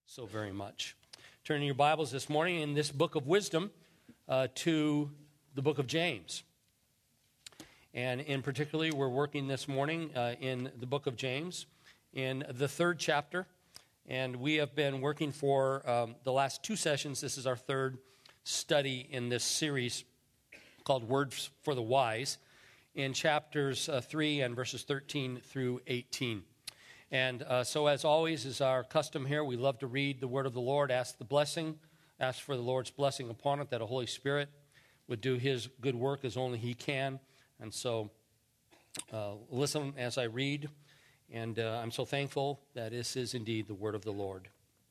so very much. Turning your Bibles this morning in this book of wisdom to the book of James. And in particular, we're working this morning in the book of James in the third chapter. And we have been working for the last two sessions. This is our third study in this series called Words for the Wise in chapters 3 and verses 13 through 18. And so as always is our custom here, we love to read the word of the Lord, ask for the Lord's blessing upon it, that a Holy Spirit would do his good work as only he can. And so listen as I read, and I'm so thankful that this is indeed the word of the Lord.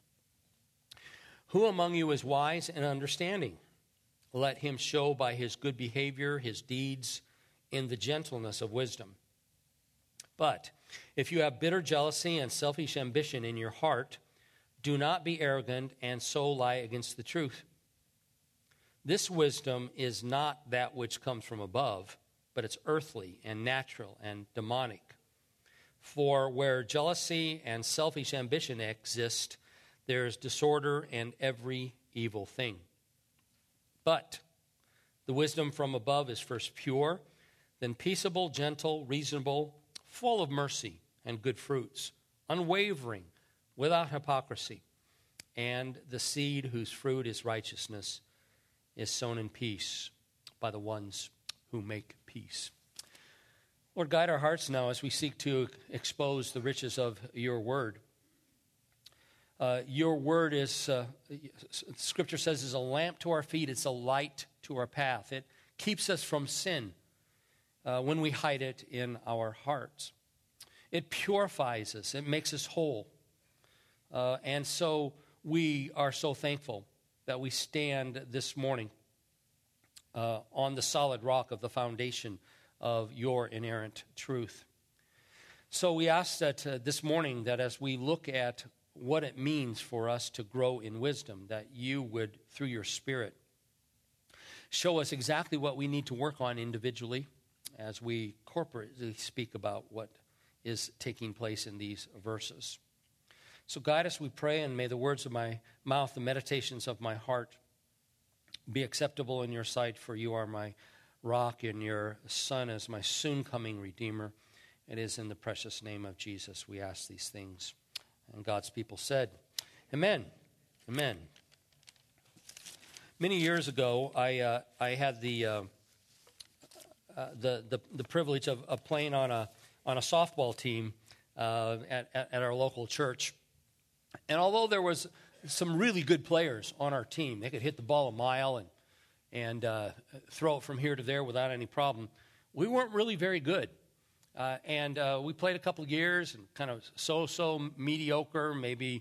Who among you is wise and understanding? Let him show by his good behavior his deeds in the gentleness of wisdom. But if you have bitter jealousy and selfish ambition in your heart, do not be arrogant and so lie against the truth. This wisdom is not that which comes from above, but it's earthly and natural and demonic. For where jealousy and selfish ambition exist, there is disorder and every evil thing. But the wisdom from above is first pure, then peaceable, gentle, reasonable, full of mercy and good fruits, unwavering, without hypocrisy. And the seed whose fruit is righteousness is sown in peace by the ones who make peace. Lord, guide our hearts now as we seek to expose the riches of your word. Your word is, Scripture says, is a lamp to our feet. It's a light to our path. It keeps us from sin when we hide it in our hearts. It purifies us. It makes us whole. And so we are so thankful that we stand this morning on the solid rock of the foundation of your inerrant truth. So we ask that this morning that as we look at what it means for us to grow in wisdom, that you would, through your Spirit, show us exactly what we need to work on individually as we corporately speak about what is taking place in these verses. So guide us, we pray, and may the words of my mouth, the meditations of my heart be acceptable in your sight, for you are my rock and your Son is my soon-coming Redeemer. It is in the precious name of Jesus we ask these things. And God's people said, Amen. Amen. Many years ago, I had the privilege of playing on a softball team at our local church. And although there was some really good players on our team, they could hit the ball a mile and throw it from here to there without any problem, we weren't really very good. And we played a couple of years and kind of so mediocre, maybe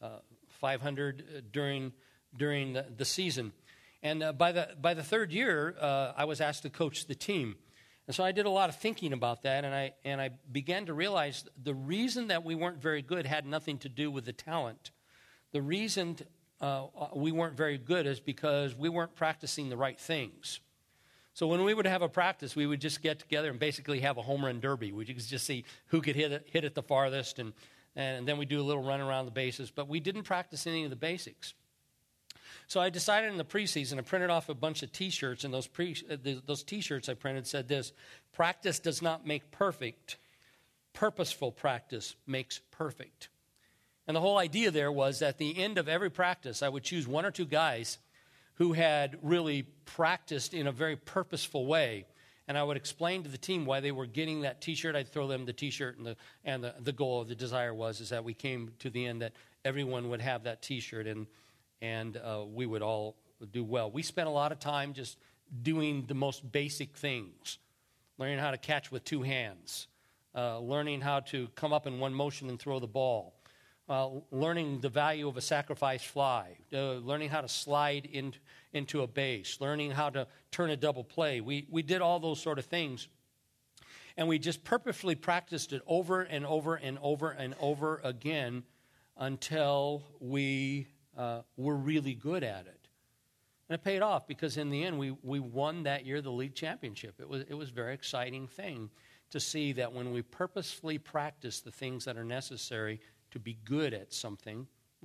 500 during the season. And by the third year, I was asked to coach the team. And so I did a lot of thinking about that, and I began to realize the reason that we weren't very good had nothing to do with the talent. The reason we weren't very good is because we weren't practicing the right things. So when we would have a practice, we would just get together and basically have a home run derby. We could just see who could hit it the farthest, and then we'd do a little run around the bases. But we didn't practice any of the basics. So I decided in the preseason, I printed off a bunch of T-shirts, and those T-shirts I printed said this: practice does not make perfect. Purposeful practice makes perfect. And the whole idea there was at the end of every practice, I would choose one or two guys who had really practiced in a very purposeful way. And I would explain to the team why they were getting that T-shirt. I'd throw them the T-shirt, and the goal, the desire was that we came to the end that everyone would have that T-shirt, and we would all do well. We spent a lot of time just doing the most basic things, learning how to catch with two hands, learning how to come up in one motion and throw the ball, learning the value of a sacrifice fly, learning how to slide into a base, learning how to turn a double play. We did all those sort of things, and we just purposefully practiced it over and over and over and over again until we were really good at it. And it paid off because in the end we won that year the league championship. It was a very exciting thing to see that when we purposefully practice the things that are necessary to be good at something,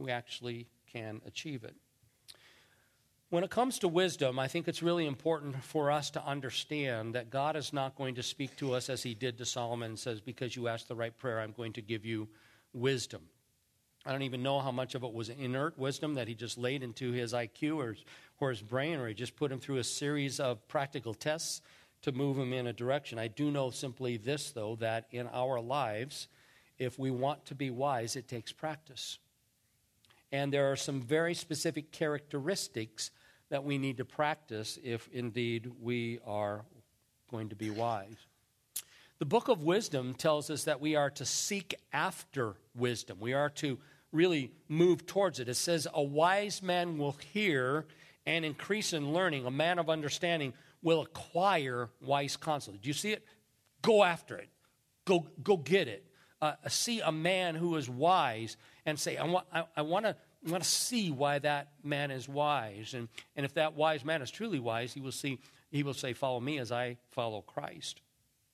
we actually can achieve it. When it comes to wisdom, I think it's really important for us to understand that God is not going to speak to us as he did to Solomon and says, because you asked the right prayer, I'm going to give you wisdom. I don't even know how much of it was inert wisdom that he just laid into his IQ or his brain, or he just put him through a series of practical tests to move him in a direction. I do know simply this, though, that in our lives, if we want to be wise, it takes practice. And there are some very specific characteristics that we need to practice if indeed we are going to be wise. The book of wisdom tells us that we are to seek after wisdom. We are to really move towards it. It says, a wise man will hear and increase in learning. A man of understanding will acquire wise counsel. Do you see it? Go after it. Go get it. See a man who is wise and say, I want to see why that man is wise. And if that wise man is truly wise, he will say, follow me as I follow Christ.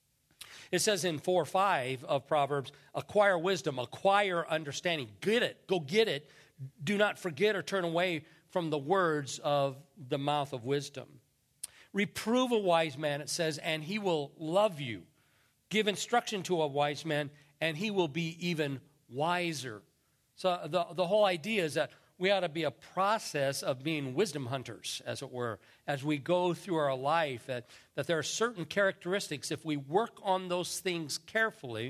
It says in 4:5 of Proverbs, acquire wisdom, acquire understanding. Get it. Go get it. Do not forget or turn away from the words of the mouth of wisdom. Reprove a wise man, it says, and he will love you. Give instruction to a wise man, and he will be even wiser. So the whole idea is that we ought to be a process of being wisdom hunters, as it were, as we go through our life, that there are certain characteristics. If we work on those things carefully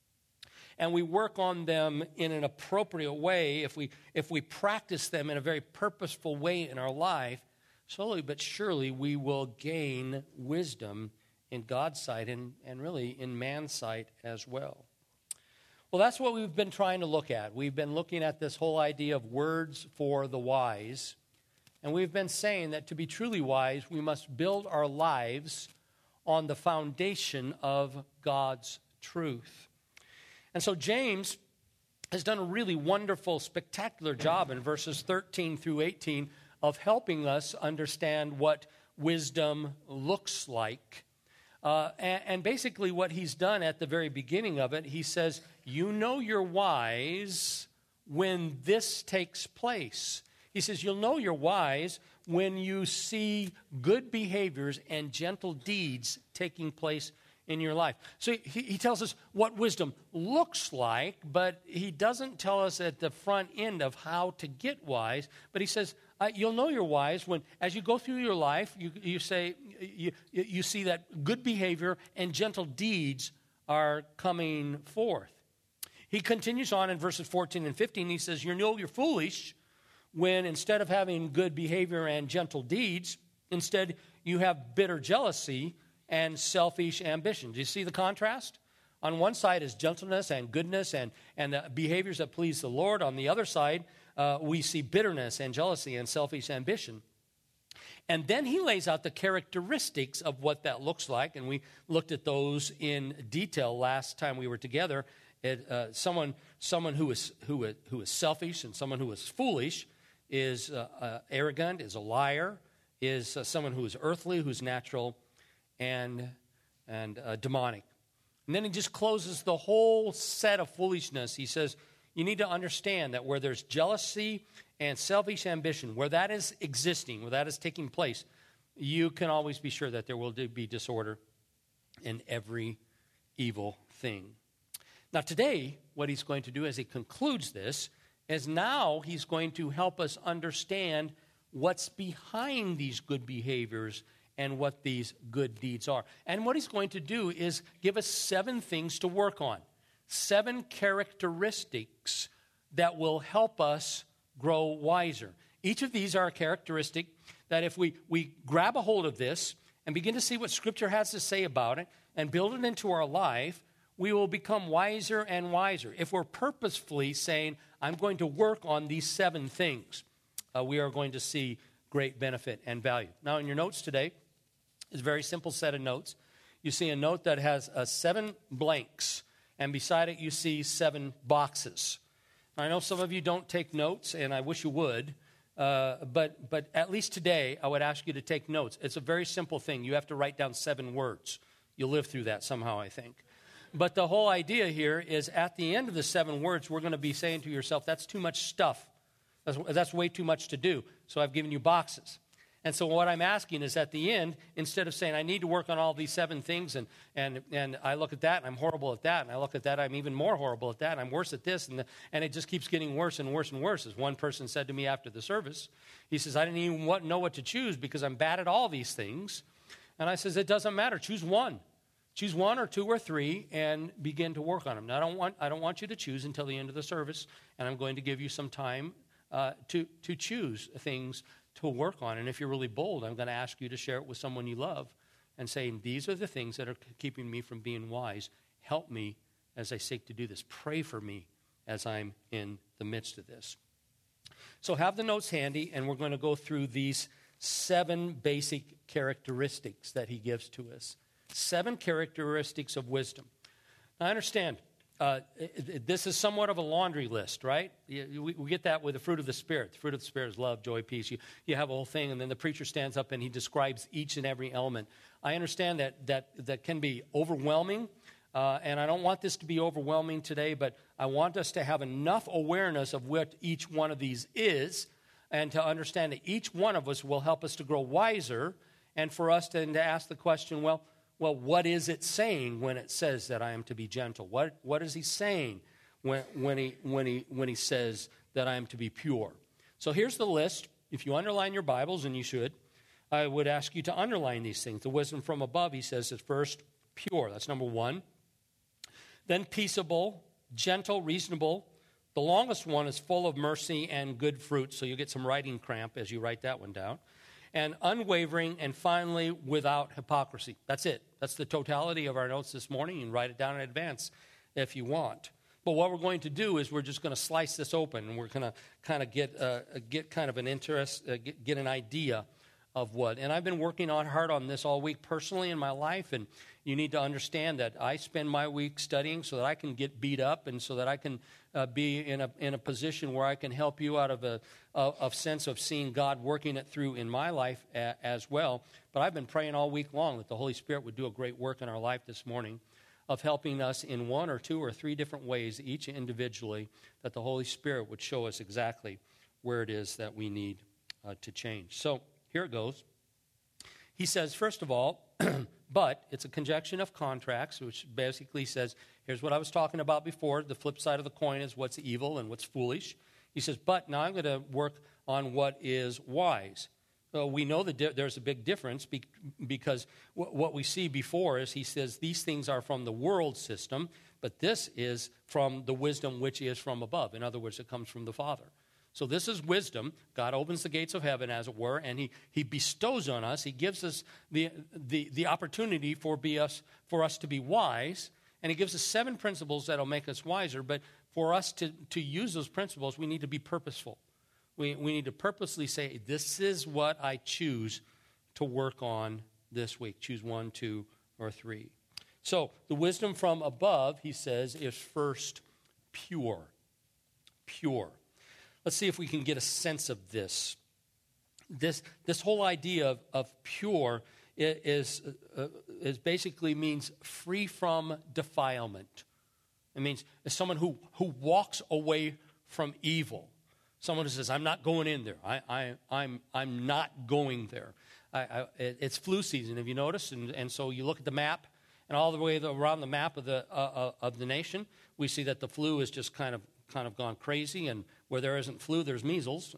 and we work on them in an appropriate way, if we practice them in a very purposeful way in our life, slowly but surely we will gain wisdom in God's sight and really in man's sight as well. Well, that's what we've been trying to look at. We've been looking at this whole idea of words for the wise. And we've been saying that to be truly wise, we must build our lives on the foundation of God's truth. And so James has done a really wonderful, spectacular job in verses 13 through 18 of helping us understand what wisdom looks like. And basically what he's done at the very beginning of it, he says, you know you're wise when this takes place. He says, you'll know you're wise when you see good behaviors and gentle deeds taking place in your life. So he tells us what wisdom looks like, but he doesn't tell us at the front end of how to get wise. But he says, you'll know you're wise when, as you go through your life, you see that good behavior and gentle deeds are coming forth. He continues on in verses 14 and 15. He says, you know you're foolish when instead of having good behavior and gentle deeds, instead you have bitter jealousy and selfish ambition. Do you see the contrast? On one side is gentleness and goodness and the behaviors that please the Lord. On the other side, we see bitterness and jealousy and selfish ambition. And then he lays out the characteristics of what that looks like, and we looked at those in detail last time we were together. Someone who is selfish and someone who is foolish is arrogant, is a liar, is someone who is earthly, who's natural, and demonic. And then he just closes the whole set of foolishness. He says, you need to understand that where there's jealousy and selfish ambition, where that is existing, where that is taking place, you can always be sure that there will be disorder in every evil thing. Now today, what he's going to do as he concludes this is now he's going to help us understand what's behind these good behaviors and what these good deeds are. And what he's going to do is give us 7 things to work on, 7 characteristics that will help us grow wiser. Each of these are a characteristic that if we grab a hold of this and begin to see what Scripture has to say about it and build it into our life, we will become wiser and wiser. If we're purposefully saying, I'm going to work on these 7 things, we are going to see great benefit and value. Now, in your notes today is a very simple set of notes. You see a note that has 7 blanks, and beside it you see 7 boxes. I know some of you don't take notes, and I wish you would, but at least today I would ask you to take notes. It's a very simple thing. You have to write down 7 words. You'll live through that somehow, I think. But the whole idea here is at the end of the 7 words, we're going to be saying to yourself, that's too much stuff That's way too much to do. So I've given you boxes. And so what I'm asking is at the end, instead of saying I need to work on all these 7 things and I look at that and I'm horrible at that, and I look at that I'm even more horrible at that, and I'm worse at this, and it just keeps getting worse and worse and worse. As one person said to me after the service, he says, I didn't even know what to choose because I'm bad at all these things. And I says, it doesn't matter. Choose one. Choose 1 or 2 or 3 and begin to work on them. Now, I don't want you to choose until the end of the service, and I'm going to give you some time to choose things to work on. And if you're really bold, I'm going to ask you to share it with someone you love and say, these are the things that are keeping me from being wise. Help me as I seek to do this. Pray for me as I'm in the midst of this. So have the notes handy, and we're going to go through these 7 basic characteristics that he gives to us. 7 characteristics of wisdom. Now, I understand this is somewhat of a laundry list, right? We get that with the fruit of the Spirit. The fruit of the Spirit is love, joy, peace. You have a whole thing, and then the preacher stands up and he describes each and every element. I understand that can be overwhelming, and I don't want this to be overwhelming today, but I want us to have enough awareness of what each one of these is, and to understand that each one of us will help us to grow wiser, and for us then to ask the question, well, what is it saying when it says that I am to be gentle? What is he saying when he says that I am to be pure? So here's the list. If you underline your Bibles, and you should, I would ask you to underline these things. The wisdom from above, he says, is first pure. That's number 1. Then peaceable, gentle, reasonable. The longest one is full of mercy and good fruit, so you'll get some writing cramp as you write that one down. And unwavering, and finally, without hypocrisy. That's it. That's the totality of our notes this morning. You can write it down in advance if you want. But what we're going to do is we're just going to slice this open, and we're going to kind of get kind of an interest, get an idea of what. And I've been working hard on this all week personally in my life, and you need to understand that I spend my week studying so that I can get beat up, and so that I can be in a position where I can help you out of a sense of seeing God working it through in my life as well. But I've been praying all week long that the Holy Spirit would do a great work in our life this morning of helping us in 1 or 2 or 3 different ways, each individually, that the Holy Spirit would show us exactly where it is that we need to change. So here it goes. He says, first of all, but it's a conjunction of contracts, which basically says, here's what I was talking about before. The flip side of the coin is what's evil and what's foolish. He says, but now I'm going to work on what is wise. We know that there's a big difference because what we see before is he says these things are from the world system, but this is from the wisdom which is from above. In other words, it comes from the Father. So this is wisdom. God opens the gates of heaven, as it were, and he bestows on us. He gives us the opportunity for us to be wise, and he gives us 7 principles that will make us wiser. But for us to use those principles, we need to be purposeful. We need to purposely say, this is what I choose to work on this week. Choose 1, 2, or 3. So the wisdom from above, he says, is first pure. Pure. Let's see if we can get a sense of this. This whole idea of pure is basically means free from defilement. It means it's someone who walks away from evil. Someone who says, I'm not going in there. I'm not going there. It's flu season, have you noticed? And so you look at the map, and all the way around the map of the nation, we see that the flu is just kind of gone crazy, and where there isn't flu, there's measles,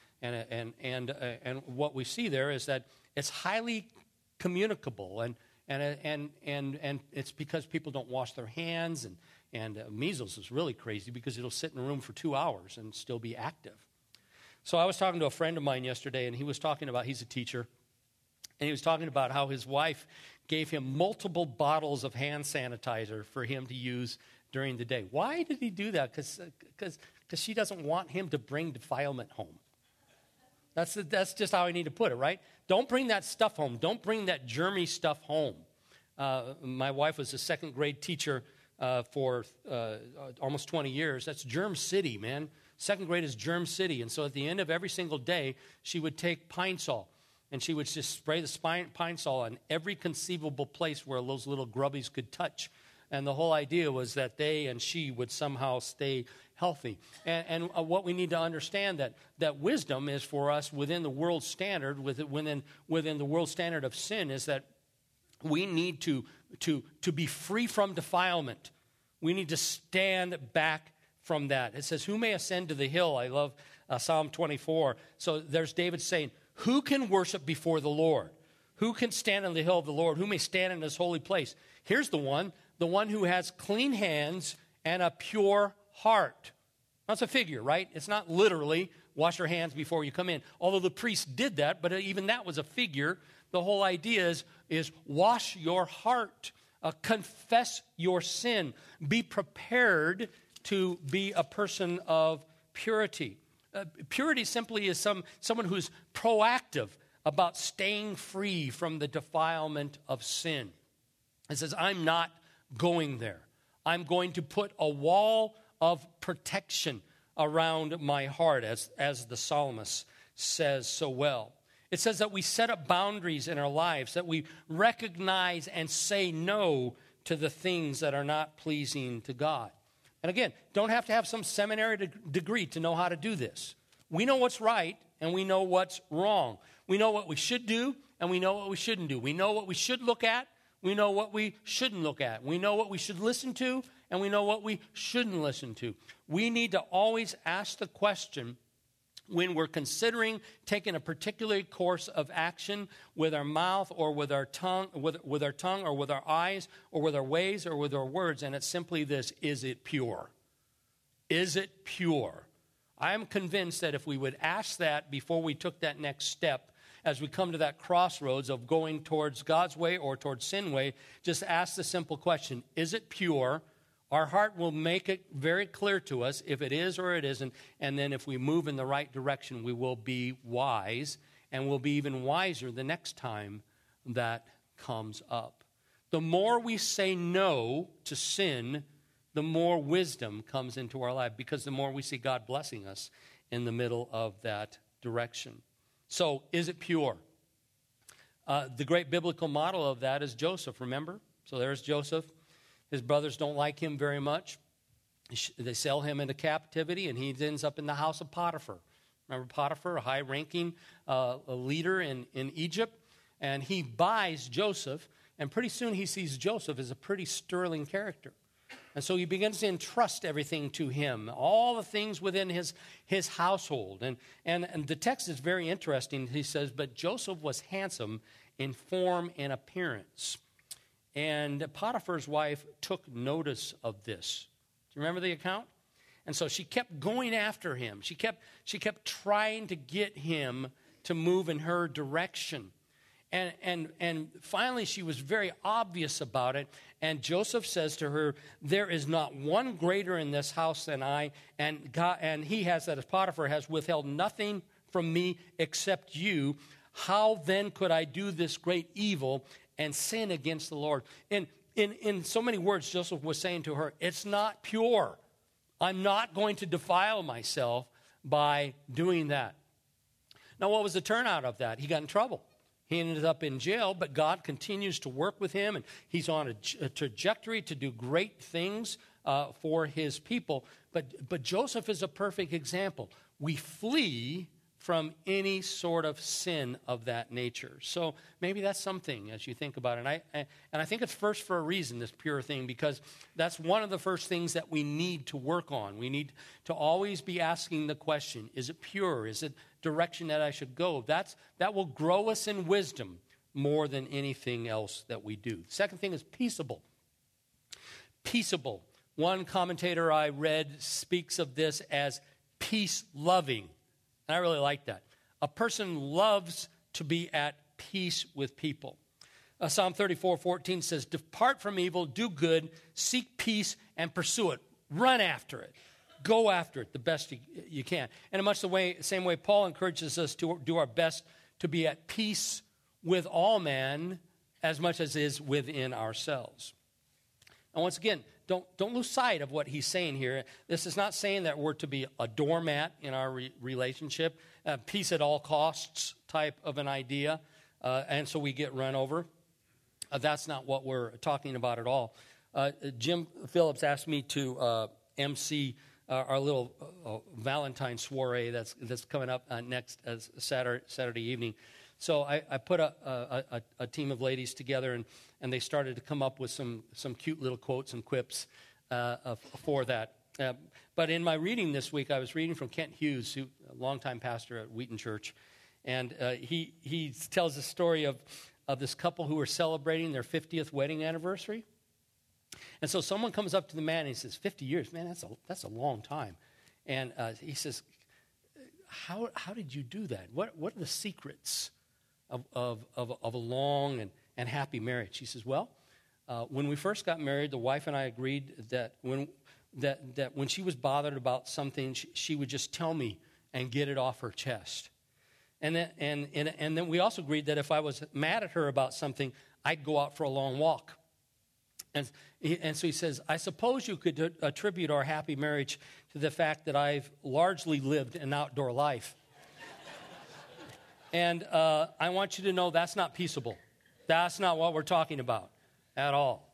and what we see there is that it's highly communicable, and it's because people don't wash their hands, and measles is really crazy because it'll sit in a room for 2 hours and still be active. So I was talking to a friend of mine yesterday, and he was talking about, he's a teacher, and he was talking about how his wife gave him multiple bottles of hand sanitizer for him to use during the day. Why did he do that? Because she doesn't want him to bring defilement home. That's just how I need to put it, right? Don't bring that stuff home. Don't bring that germy stuff home. My wife was a second grade teacher for almost 20 years. That's germ city, man. Second grade is germ city. And so at the end of every single day, she would take Pine Sol, and she would just spray the Pine Sol on every conceivable place where those little grubbies could touch. And the whole idea was that they and she would somehow stay healthy. And what we need to understand that wisdom is for us within the world standard, within the world standard of sin, is that we need to be free from defilement. We need to stand back from that. It says, who may ascend to the hill? I love Psalm 24. So there's David saying, who can worship before the Lord? Who can stand on the hill of the Lord? Who may stand in his holy place? Here's the one who has clean hands and a pure heart. That's a figure, right? It's not literally wash your hands before you come in. Although the priest did that, but even that was a figure. The whole idea is wash your heart. Confess your sin. Be prepared to be a person of purity. Purity simply is someone who's proactive about staying free from the defilement of sin. It says, I'm not going there. I'm going to put a wall of protection around my heart, as the psalmist says so well. It says that we set up boundaries in our lives, that we recognize and say no to the things that are not pleasing to God. And again, don't have to have some seminary degree to know how to do this. We know what's right and we know what's wrong. We know what we should do and we know what we shouldn't do. We know what we should look at. We know what we shouldn't look at. We know what we should listen to and we know what we shouldn't listen to. We need to always ask the question, when we're considering taking a particular course of action with our mouth or with our tongue, with our tongue or with our eyes or with our ways or with our words, and it's simply this: is it pure? Is it pure? I am convinced that if we would ask that before we took that next step, as we come to that crossroads of going towards God's way or towards sin way, just ask the simple question: is it pure? Our heart will make it very clear to us if it is or it isn't. And then if we move in the right direction, we will be wise, and we'll be even wiser the next time that comes up. The more we say no to sin, the more wisdom comes into our life, because the more we see God blessing us in the middle of that direction. So, is it pure? The great biblical model of that is Joseph, remember? So there's Joseph. His brothers don't like him very much. They sell him into captivity, and he ends up in the house of Potiphar. Remember Potiphar, a high-ranking leader in Egypt? And he buys Joseph, and pretty soon he sees Joseph as a pretty sterling character. And so he begins to entrust everything to him, all the things within his household. And the text is very interesting. He says, but Joseph was handsome in form and appearance. And Potiphar's wife took notice of this. Do you remember the account? And so she kept going after him. She kept trying to get him to move in her direction. And finally she was very obvious about it. And Joseph says to her, there is not one greater in this house than I, and he has, that is Potiphar, has withheld nothing from me except you. How then could I do this great evil and sin against the Lord? In so many words, Joseph was saying to her, it's not pure. I'm not going to defile myself by doing that. Now, what was the turnout of that? He got in trouble. He ended up in jail, but God continues to work with him, and he's on a trajectory to do great things for his people. But Joseph is a perfect example. We flee from any sort of sin of that nature. So maybe that's something as you think about it. And I think it's first for a reason, this pure thing, because that's one of the first things that we need to work on. We need to always be asking the question, is it pure? Is it direction that I should go? That will grow us in wisdom more than anything else that we do. Second thing is peaceable. Peaceable. One commentator I read speaks of this as peace-loving. And I really like that. A person loves to be at peace with people. Psalm 34:14 says, depart from evil, do good, seek peace, and pursue it. Run after it. Go after it the best you can. And in much the same way, Paul encourages us to do our best to be at peace with all men as much as is within ourselves. And once again, don't lose sight of what he's saying here. This is not saying that we're to be a doormat in our relationship, peace at all costs type of an idea, and so we get run over. That's not what we're talking about at all. Jim Phillips asked me to MC our little Valentine soiree that's coming up next Saturday evening. So I put a team of ladies together, and they started to come up with some cute little quotes and quips for that. But in my reading this week, I was reading from Kent Hughes, a longtime pastor at Wheaton Church, and he tells the story of this couple who were celebrating their 50th wedding anniversary. And so someone comes up to the man and he says, 50 years, man, that's a long time. And he says, how did you do that? What are the secrets of a long and happy marriage? He says, well, when we first got married, the wife and I agreed that when she was bothered about something, she would just tell me and get it off her chest. And then we also agreed that if I was mad at her about something, I'd go out for a long walk. And so he says, I suppose you could attribute our happy marriage to the fact that I've largely lived an outdoor life. And I want you to know that's not peaceable. That's not what we're talking about at all.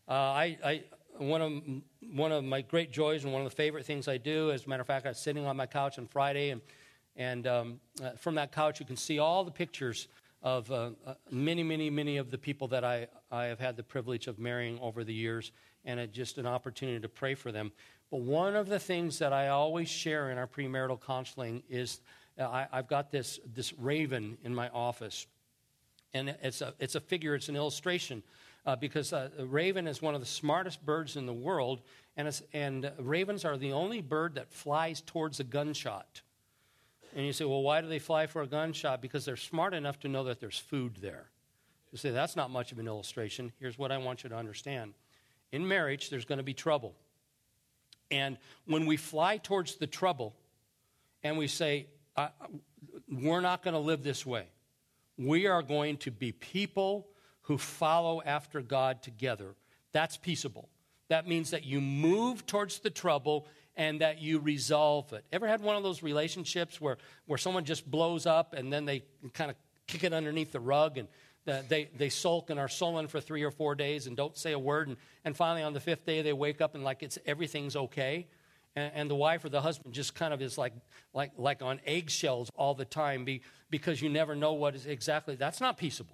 One of my great joys and one of the favorite things I do, as a matter of fact, I was sitting on my couch on Friday, and from that couch you can see all the pictures of many of the people that I have had the privilege of marrying over the years, and just an opportunity to pray for them. But one of the things that I always share in our premarital counseling is I've got this raven in my office, and it's a figure, it's an illustration, because a raven is one of the smartest birds in the world, and ravens are the only bird that flies towards a gunshot. And you say, well, why do they fly for a gunshot? Because they're smart enough to know that there's food there. You say, that's not much of an illustration. Here's what I want you to understand. In marriage, there's going to be trouble. And when we fly towards the trouble and we say, we're not going to live this way. We are going to be people who follow after God together. That's peaceable. That means that you move towards the trouble and that you resolve it. Ever had one of those relationships where someone just blows up and then they kind of kick it underneath the rug and they sulk and are sullen for 3 or 4 days and don't say a word, and finally on the 5th day they wake up and everything's okay, and the wife or the husband just kind of is like on eggshells all the time because you never know what is exactly. That's not peaceable.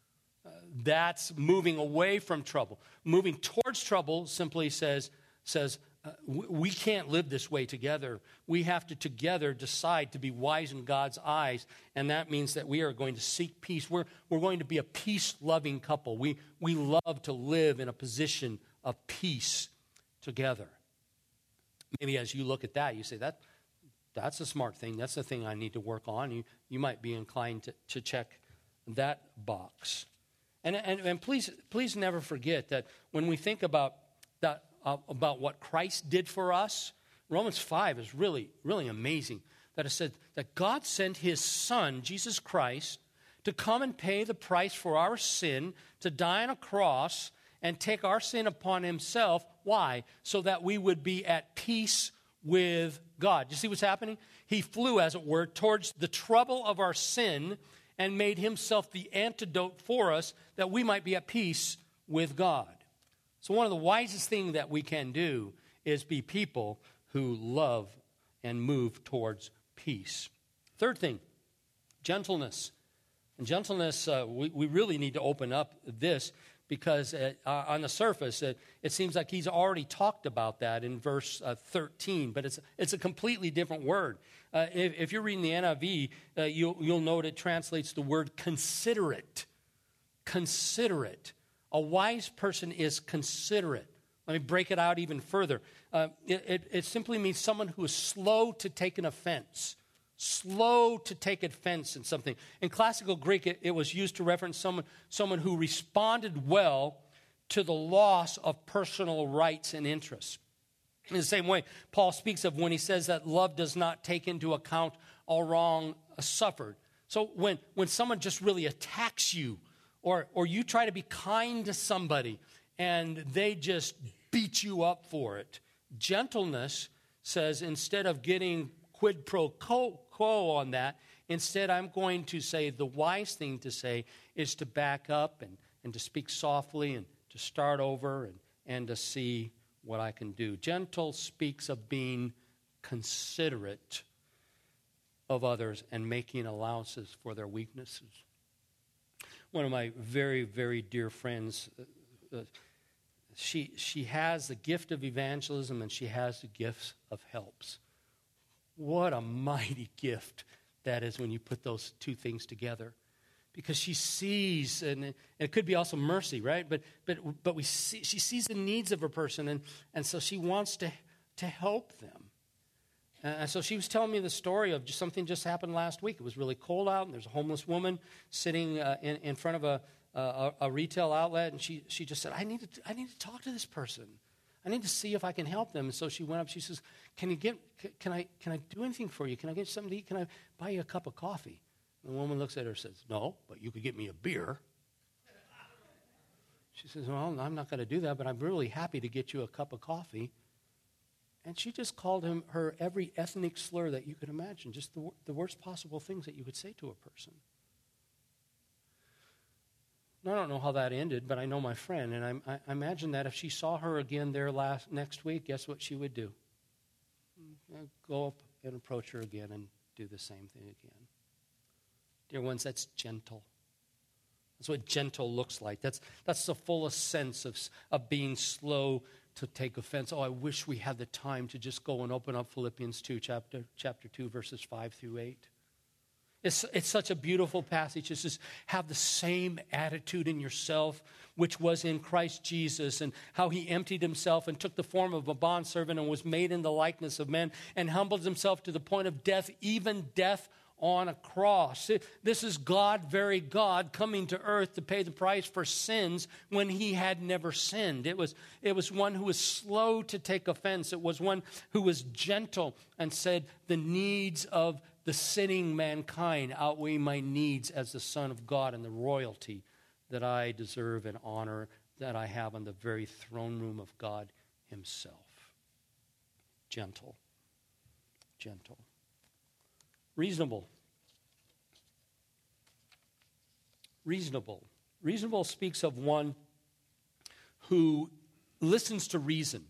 That's moving away from trouble. Moving towards trouble simply says we can't live this way together. We have to together decide to be wise in God's eyes, and that means that we are going to seek peace. We're going to be a peace-loving couple. We love to live in a position of peace together. Maybe as you look at that, you say, that's a smart thing. That's the thing I need to work on. You might be inclined to check that box. And please never forget that when we think about that, about what Christ did for us, Romans 5 is really, really amazing. That it said that God sent his Son, Jesus Christ, to come and pay the price for our sin, to die on a cross and take our sin upon himself. Why? So that we would be at peace with God. You see what's happening? He flew, as it were, towards the trouble of our sin and made himself the antidote for us that we might be at peace with God. So one of the wisest things that we can do is be people who love and move towards peace. Third thing, gentleness. And gentleness, we really need to open up this because on the surface, it seems like he's already talked about that in verse 13, but it's a completely different word. If you're reading the NIV, you'll note it translates the word considerate. Considerate. A wise person is considerate. Let me break it out even further. It simply means someone who is slow to take an offense. Slow to take offense in something. In classical Greek, it was used to reference someone who responded well to the loss of personal rights and interests. In the same way, Paul speaks of when he says that love does not take into account all wrong suffered. So when someone just really attacks you, or you try to be kind to somebody and they just beat you up for it, gentleness says instead of getting quid pro quo on that, instead I'm going to say the wise thing to say is to back up and to speak softly and to start over and to see what I can do. Gentle speaks of being considerate of others and making allowances for their weaknesses. One of my very, very dear friends, she has the gift of evangelism and she has the gifts of helps. What a mighty gift that is when you put those two things together. Because she sees, and it could be also mercy, right? But she sees the needs of a person, and so she wants to help them. And so she was telling me the story of something just happened last week. It was really cold out, and there's a homeless woman sitting in front of a retail outlet, and she just said, I need to talk to this person. I need to see if I can help them. And so she went up. She says, Can I do anything for you? Can I get something to eat? Can I buy you a cup of coffee? And the woman looks at her and says, No, but you could get me a beer. She says, Well, I'm not going to do that, but I'm really happy to get you a cup of coffee. And she just called her every ethnic slur that you could imagine, just the worst possible things that you could say to a person. I don't know how that ended, but I know my friend, and I imagine that if she saw her again there next week, guess what she would do? Go up and approach her again and do the same thing again. Dear ones, that's gentle. That's what gentle looks like. That's the fullest sense of being slow to take offense. Oh, I wish we had the time to just go and open up Philippians 2, chapter 2, verses 5 through 8. It's such a beautiful passage. It's just have the same attitude in yourself, which was in Christ Jesus, and how he emptied himself and took the form of a bondservant and was made in the likeness of men and humbled himself to the point of death, even death on a cross. This is God, very God, coming to earth to pay the price for sins when he had never sinned. It was one who was slow to take offense. It was one who was gentle and said, the needs of the sinning mankind outweigh my needs as the Son of God and the royalty that I deserve and honor that I have on the very throne room of God himself. Gentle. Gentle. Reasonable. Reasonable. Reasonable speaks of one who listens to reason,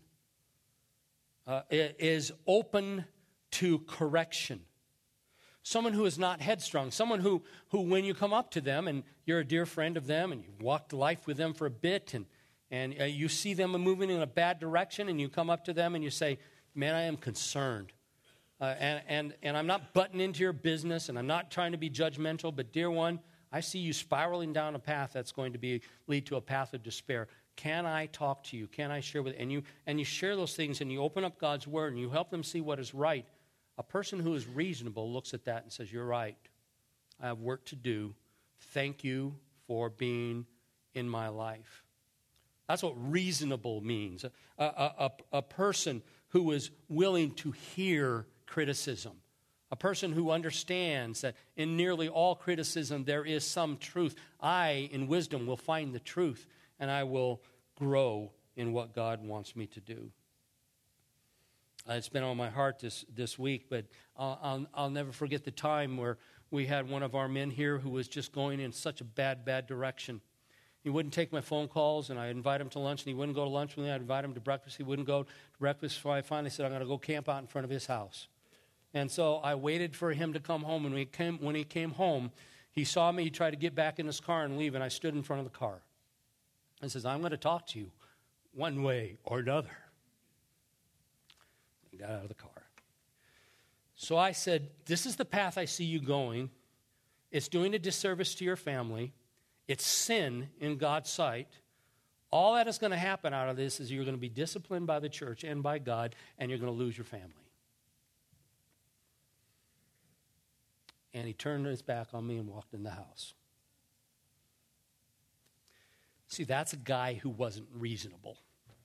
is open to correction. Someone who is not headstrong. Someone who when you come up to them and you're a dear friend of them and you've walked life with them for a bit and you see them moving in a bad direction and you come up to them and you say, man, I am concerned. And I'm not butting into your business, and I'm not trying to be judgmental, but dear one, I see you spiraling down a path that's going to lead to a path of despair. Can I talk to you? Can I share with you? And you share those things, and you open up God's word, and you help them see what is right. A person who is reasonable looks at that and says, you're right. I have work to do. Thank you for being in my life. That's what reasonable means. A person who is willing to hear criticism. A person who understands that in nearly all criticism there is some truth. I, in wisdom, will find the truth, and I will grow in what God wants me to do. It's been on my heart this week, but I'll never forget the time where we had one of our men here who was just going in such a bad direction. He wouldn't take my phone calls, and I invite him to lunch, and he wouldn't go to lunch with me. I'd invite him to breakfast. He wouldn't go to breakfast, so I finally said, I'm going to go camp out in front of his house. And so I waited for him to come home, and when he came home, he saw me. He tried to get back in his car and leave, and I stood in front of the car. And says, I'm going to talk to you one way or another. He got out of the car. So I said, this is the path I see you going. It's doing a disservice to your family. It's sin in God's sight. All that is going to happen out of this is you're going to be disciplined by the church and by God, and you're going to lose your family. And he turned his back on me and walked in the house. See, that's a guy who wasn't reasonable.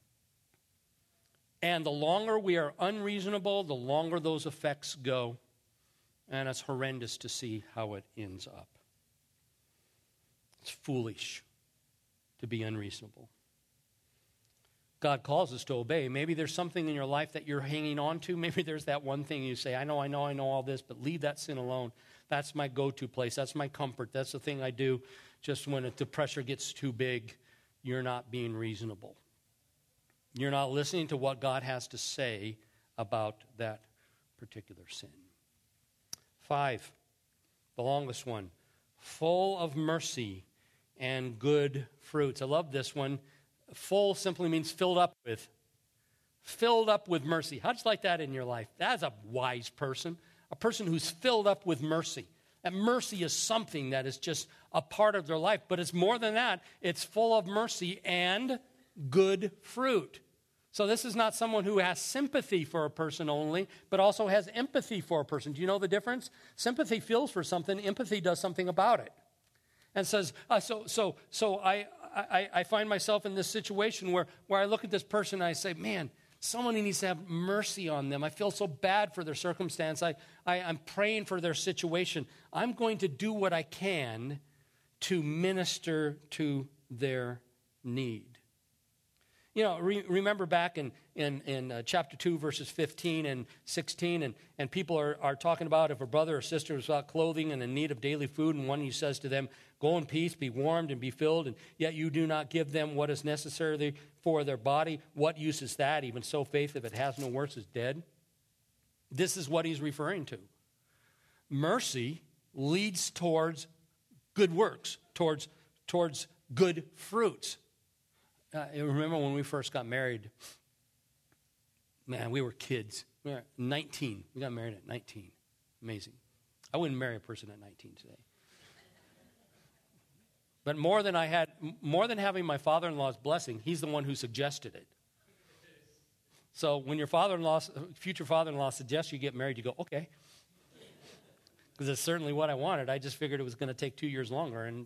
And the longer we are unreasonable, the longer those effects go. And it's horrendous to see how it ends up. It's foolish to be unreasonable. God calls us to obey. Maybe there's something in your life that you're hanging on to. Maybe there's that one thing you say, I know all this, but leave that sin alone. That's my go-to place. That's my comfort. That's the thing I do just when the pressure gets too big. You're not being reasonable. You're not listening to what God has to say about that particular sin. 5, the longest one, full of mercy and good fruits. I love this one. Full simply means filled up with. Filled up with mercy. How'd you like that in your life? That's a wise person. A person who's filled up with mercy. And mercy is something that is just a part of their life. But it's more than that. It's full of mercy and good fruit. So this is not someone who has sympathy for a person only, but also has empathy for a person. Do you know the difference? Sympathy feels for something. Empathy does something about it. And says, so I find myself in this situation where I look at this person and I say, man, someone needs to have mercy on them. I feel so bad for their circumstance. I'm praying for their situation. I'm going to do what I can to minister to their need. You know, remember back in chapter 2, verses 15 and 16, and people are talking about if a brother or sister is without clothing and in need of daily food, and one of you says to them, go in peace, be warmed and be filled, and yet you do not give them what is necessary for their body. What use is that? Even so, faith, if it has no works, is dead. This is what he's referring to. Mercy leads towards good works, towards good fruits. Remember when we first got married, man, we were kids. We were 19. We got married at 19. Amazing. I wouldn't marry a person at 19 today. But more than having my father-in-law's blessing, he's the one who suggested it. So when your future father-in-law suggests you get married, you go, okay. Because it's certainly what I wanted. I just figured it was going to take 2 years longer, and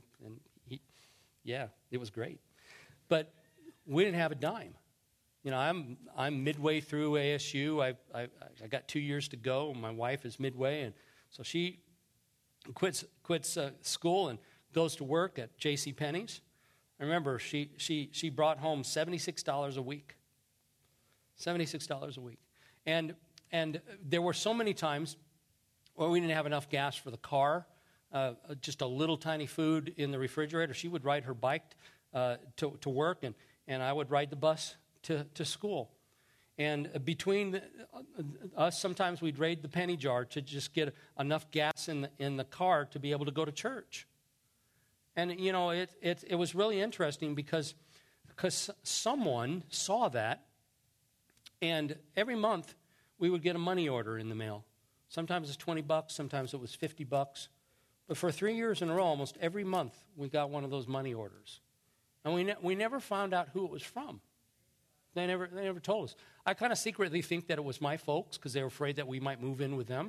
it was great. But we didn't have a dime. You know, I'm midway through ASU. I got 2 years to go. My wife is midway, and so she quits school and goes to work at J.C. Penney's. I remember she brought home $76 a week. $76 a week, and there were so many times where we didn't have enough gas for the car. Just a little tiny food in the refrigerator. She would ride her bike to work, and I would ride the bus to school. And between us, sometimes we'd raid the penny jar to just get enough gas in the car to be able to go to church. And, you know, it was really interesting because someone saw that, and every month we would get a money order in the mail. Sometimes it's $20, sometimes it was $50. But for 3 years in a row, almost every month, we got one of those money orders. And we never found out who it was from. They never told us. I kind of secretly think that it was my folks because they were afraid that we might move in with them.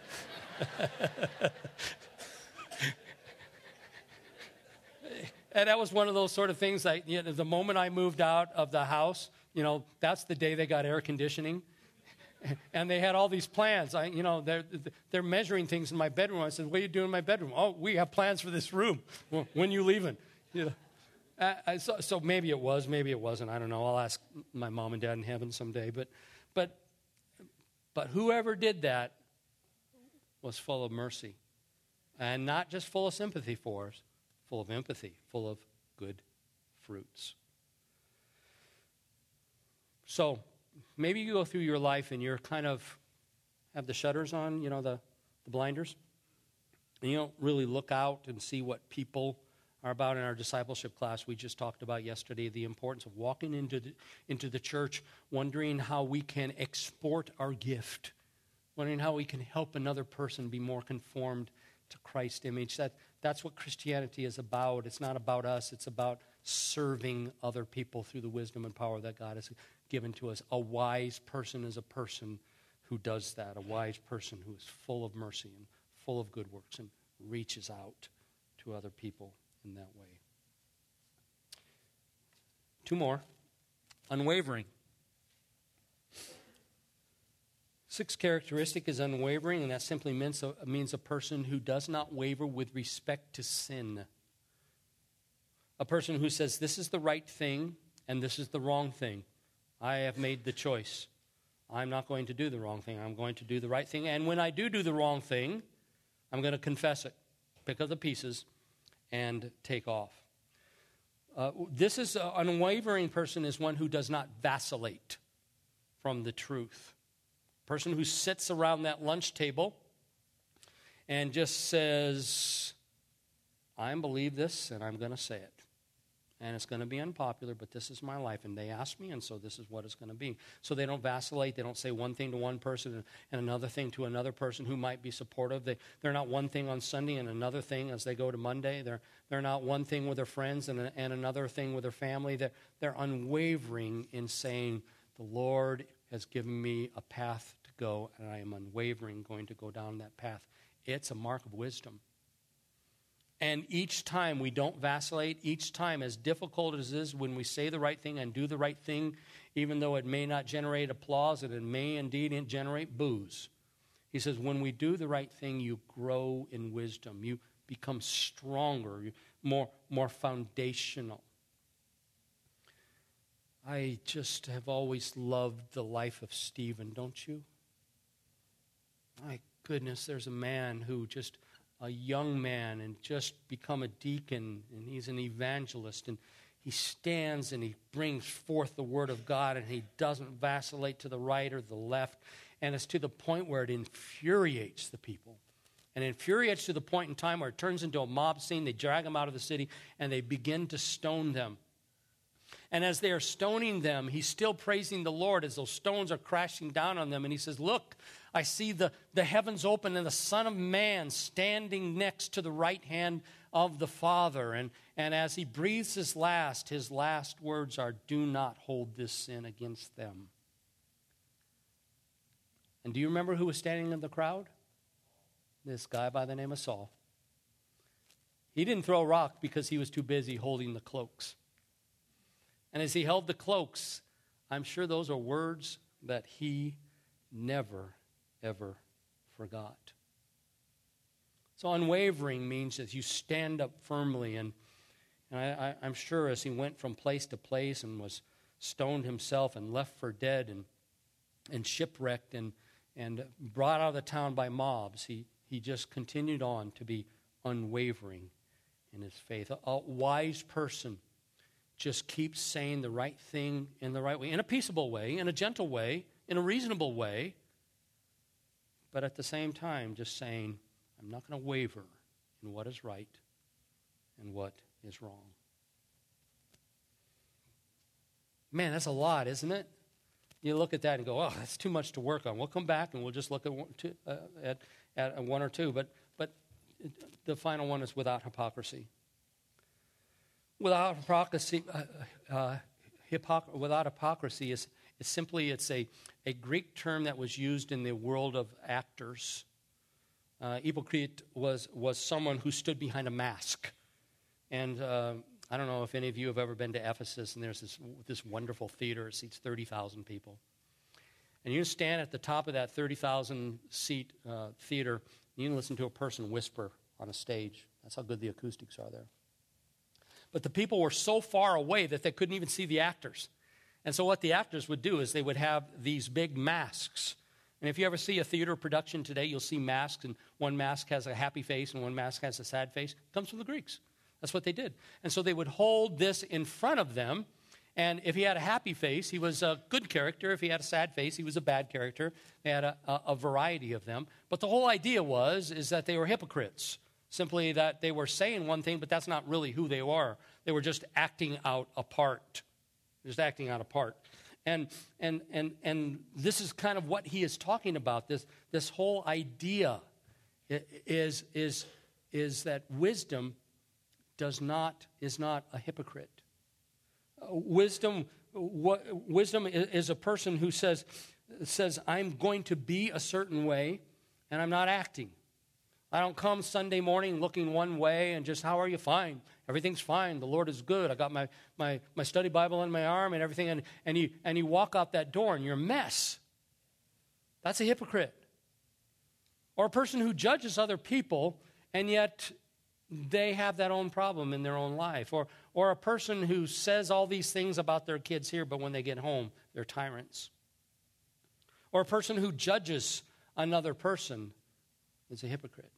And that was one of those sort of things like, you know, the moment I moved out of the house, you know, that's the day they got air conditioning. And they had all these plans. They're measuring things in my bedroom. I said, what are you doing in my bedroom? Oh, we have plans for this room. Well, when you leaving? You know, so maybe it was, maybe it wasn't. I don't know. I'll ask my mom and dad in heaven someday. But whoever did that was full of mercy. And not just full of sympathy for us, full of empathy, full of good fruits. So maybe you go through your life and you're kind of have the shutters on, you know, the blinders, and you don't really look out and see what people are about. In our discipleship class we just talked about yesterday, the importance of walking into the church, wondering how we can export our gift, wondering how we can help another person be more conformed to Christ's image. That's what Christianity is about. It's not about us. It's about serving other people through the wisdom and power that God has given to us. A wise person is a person who does that. A wise person who is full of mercy and full of good works and reaches out to other people in that way. 2 more. Unwavering. 6th characteristic is unwavering, and that simply means a person who does not waver with respect to sin. A person who says, this is the right thing and this is the wrong thing. I have made the choice. I'm not going to do the wrong thing. I'm going to do the right thing. And when I do the wrong thing, I'm going to confess it, pick up the pieces, and take off. This is an unwavering person is one who does not vacillate from the truth. person who sits around that lunch table and just says, I believe this and I'm going to say it. And it's going to be unpopular, but this is my life. And they asked me, and so this is what it's going to be. So they don't vacillate. They don't say one thing to one person and another thing to another person who might be supportive. They're not one thing on Sunday and another thing as they go to Monday. They're not one thing with their friends and another thing with their family. They're unwavering in saying, the Lord has given me a path to go, and I am unwavering going to go down that path. It's a mark of wisdom. And each time we don't vacillate, each time, as difficult as it is when we say the right thing and do the right thing, even though it may not generate applause and it may indeed generate boos. He says, when we do the right thing, you grow in wisdom. You become stronger, more foundational. I just have always loved the life of Stephen, don't you? My goodness, there's a man who just... a young man and just become a deacon, and he's an evangelist, and he stands and he brings forth the word of God, and he doesn't vacillate to the right or the left, and it's to the point where it infuriates the people. And it infuriates to the point in time where it turns into a mob scene. They drag him out of the city, and they begin to stone them. And as they are stoning them, he's still praising the Lord as those stones are crashing down on them. And he says, look, I see the heavens open and the Son of Man standing next to the right hand of the Father. And as he breathes his last words are, do not hold this sin against them. And do you remember who was standing in the crowd? This guy by the name of Saul. He didn't throw a rock because he was too busy holding the cloaks. And as he held the cloaks, I'm sure those are words that he never, ever forgot. So unwavering means that you stand up firmly. And I'm sure as he went from place to place and was stoned himself and left for dead and shipwrecked and brought out of the town by mobs, he just continued on to be unwavering in his faith. A wise person just keeps saying the right thing in the right way, in a peaceable way, in a gentle way, in a reasonable way, but at the same time just saying, I'm not going to waver in what is right and what is wrong. Man, that's a lot, isn't it? You look at that and go, oh, that's too much to work on. We'll come back and we'll just look at one or two, but the final one is without hypocrisy. Without hypocrisy, without hypocrisy is simply it's a Greek term that was used in the world of actors. Hypocrite was someone who stood behind a mask, and I don't know if any of you have ever been to Ephesus, and there's this wonderful theater. It seats 30,000 people, and you stand at the top of that 30,000 seat theater, and you can listen to a person whisper on a stage. That's how good the acoustics are there. But the people were so far away that they couldn't even see the actors. And so what the actors would do is they would have these big masks. And if you ever see a theater production today, you'll see masks, and one mask has a happy face and one mask has a sad face. It comes from the Greeks. That's what they did. And so they would hold this in front of them, and if he had a happy face, he was a good character. If he had a sad face, he was a bad character. They had a variety of them. But the whole idea is that they were hypocrites. Simply that they were saying one thing, but that's not really who they were. They were just acting out a part. Just acting out a part. And this is kind of what he is talking about. This whole idea is that wisdom is not a hypocrite. Wisdom is a person who says, I'm going to be a certain way, and I'm not acting. I don't come Sunday morning looking one way and just, how are you? Fine. Everything's fine. The Lord is good. I got my study Bible on my arm and everything. And you walk out that door and you're a mess. That's a hypocrite. Or a person who judges other people and yet they have that own problem in their own life. Or a person who says all these things about their kids here, but when they get home, they're tyrants. Or a person who judges another person is a hypocrite.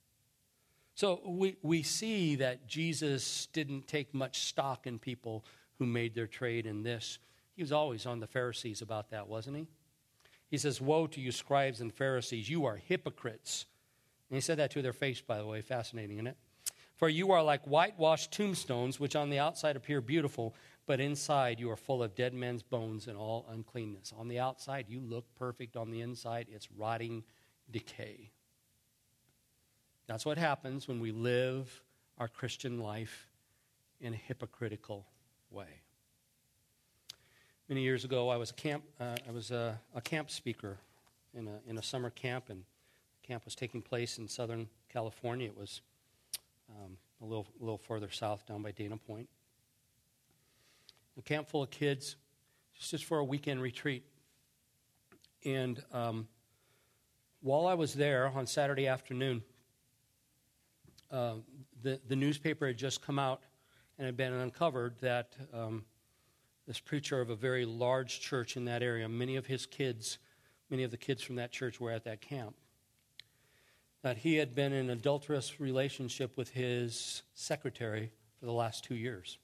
So we see that Jesus didn't take much stock in people who made their trade in this. He was always on the Pharisees about that, wasn't he? He says, woe to you, scribes and Pharisees, you are hypocrites. And he said that to their face, by the way. Fascinating, isn't it? For you are like whitewashed tombstones, which on the outside appear beautiful, but inside you are full of dead men's bones and all uncleanness. On the outside, you look perfect. On the inside, it's rotting decay. That's what happens when we live our Christian life in a hypocritical way. Many years ago, I was a camp speaker in a summer camp, and the camp was taking place in Southern California. It was a little further south, down by Dana Point. A camp full of kids, just for a weekend retreat. And while I was there on Saturday afternoon, the newspaper had just come out and had been uncovered that this preacher of a very large church in that area, many of the kids from that church were at that camp, that he had been in an adulterous relationship with his secretary for the last 2 years.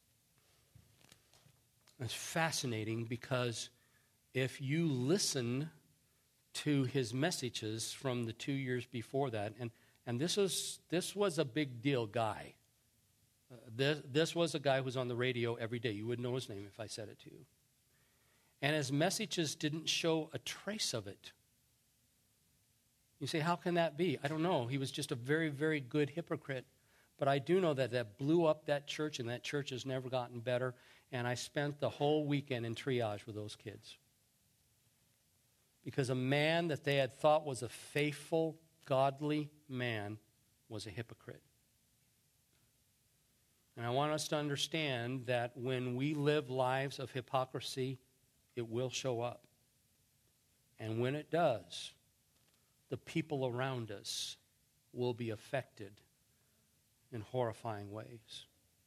It's fascinating because if you listen to his messages from the 2 years before that, and this was a big deal guy. This was a guy who was on the radio every day. You wouldn't know his name if I said it to you. And his messages didn't show a trace of it. You say, how can that be? I don't know. He was just a very, very good hypocrite. But I do know that blew up that church, and that church has never gotten better. And I spent the whole weekend in triage with those kids. Because a man that they had thought was a faithful, godly man was a hypocrite. And I want us to understand that when we live lives of hypocrisy, it will show up. And when it does, the people around us will be affected in horrifying ways.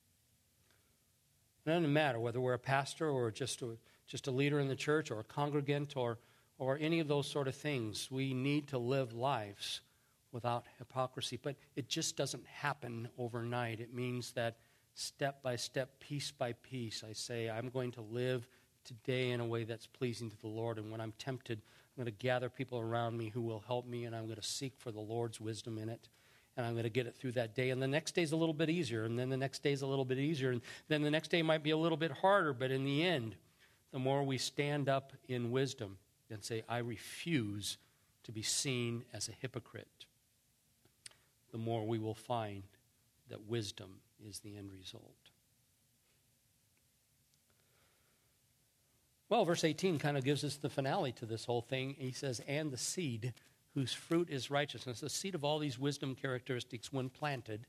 It doesn't matter whether we're a pastor or just a leader in the church or a congregant or any of those sort of things. We need to live lives without hypocrisy. But it just doesn't happen overnight. It means that step by step, piece by piece, I say, I'm going to live today in a way that's pleasing to the Lord. And when I'm tempted, I'm going to gather people around me who will help me, and I'm going to seek for the Lord's wisdom in it. And I'm going to get it through that day. And the next day's a little bit easier, and then the next day's a little bit easier, and then the next day might be a little bit harder. But in the end, the more we stand up in wisdom and say, I refuse to be seen as a hypocrite, the more we will find that wisdom is the end result. Well, verse 18 kind of gives us the finale to this whole thing. He says, and the seed whose fruit is righteousness. The seed of all these wisdom characteristics, when planted,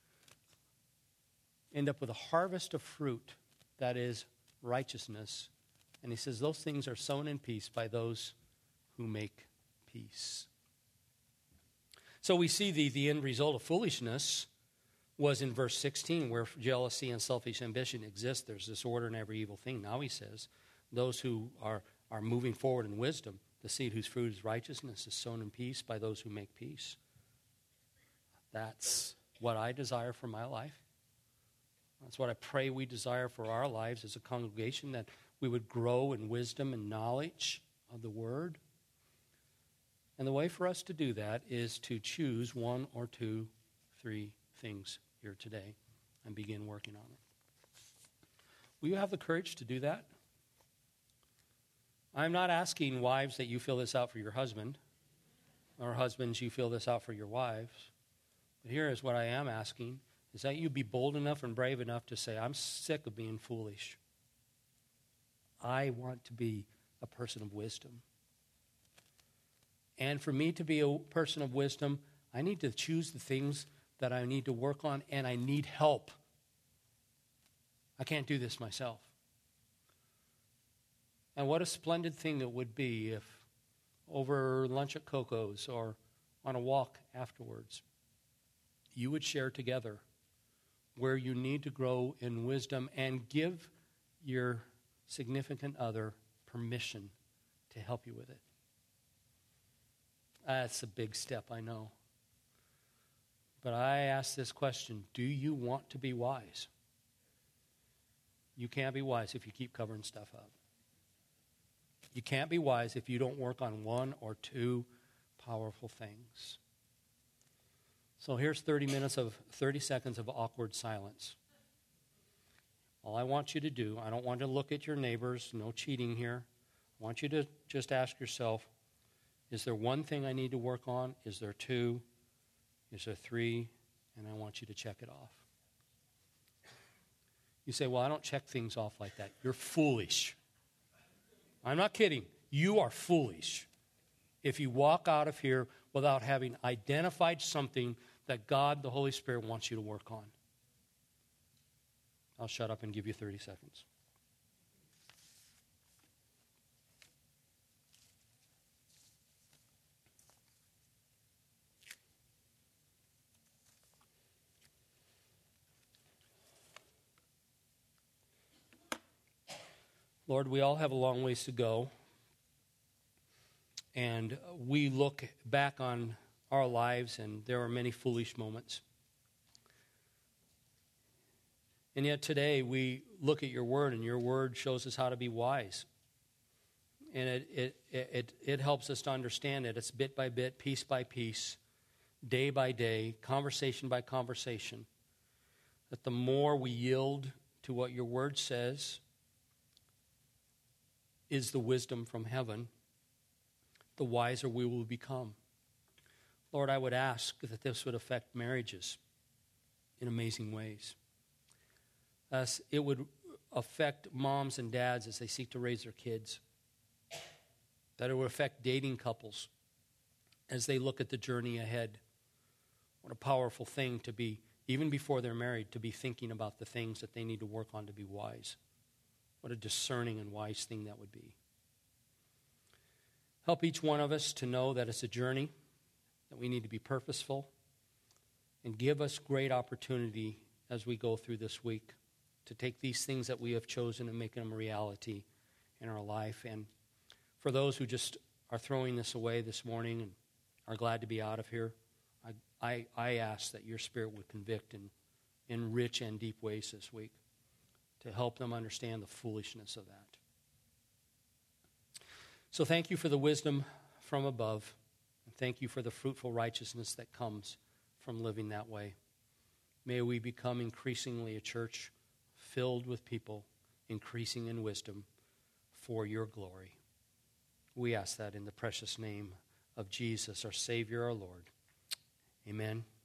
end up with a harvest of fruit that is righteousness. And he says those things are sown in peace by those who make peace. So we see the end result of foolishness was in verse 16, where jealousy and selfish ambition exist. There's disorder in every evil thing. Now he says, those who are moving forward in wisdom, the seed whose fruit is righteousness is sown in peace by those who make peace. That's what I desire for my life. That's what I pray we desire for our lives as a congregation, that we would grow in wisdom and knowledge of the Word. And the way for us to do that is to choose 1 or 2, 3 things here today and begin working on it. Will you have the courage to do that? I'm not asking wives that you fill this out for your husband, or husbands, you fill this out for your wives. But here is what I am asking, is that you be bold enough and brave enough to say, I'm sick of being foolish. I want to be a person of wisdom. And for me to be a person of wisdom, I need to choose the things that I need to work on, and I need help. I can't do this myself. And what a splendid thing it would be if over lunch at Coco's or on a walk afterwards, you would share together where you need to grow in wisdom and give your significant other permission to help you with it. That's a big step, I know. But I ask this question, do you want to be wise? You can't be wise if you keep covering stuff up. You can't be wise if you don't work on one or two powerful things. So here's 30 seconds of awkward silence. All I want you to do, I don't want to look at your neighbors, no cheating here. I want you to just ask yourself, is there one thing I need to work on? Is there two? Is there three? And I want you to check it off. You say, well, I don't check things off like that. You're foolish. I'm not kidding. You are foolish if you walk out of here without having identified something that God, the Holy Spirit, wants you to work on. I'll shut up and give you 30 seconds. Lord, we all have a long ways to go. And we look back on our lives, and there are many foolish moments. And yet today we look at your word, and your word shows us how to be wise. And it helps us to understand it. It's bit by bit, piece by piece, day by day, conversation by conversation. That the more we yield to what your word says is the wisdom from heaven, the wiser we will become. Lord, I would ask that this would affect marriages in amazing ways. It would affect moms and dads as they seek to raise their kids. That it would affect dating couples as they look at the journey ahead. What a powerful thing to be, even before they're married, to be thinking about the things that they need to work on to be wise. What a discerning and wise thing that would be. Help each one of us to know that it's a journey, that we need to be purposeful, and give us great opportunity as we go through this week to take these things that we have chosen and make them a reality in our life. And for those who just are throwing this away this morning and are glad to be out of here, I ask that your Spirit would convict in rich and deep ways this week to help them understand the foolishness of that. So thank you for the wisdom from above, and thank you for the fruitful righteousness that comes from living that way. May we become increasingly a church filled with people increasing in wisdom for your glory. We ask that in the precious name of Jesus, our Savior, our Lord. Amen.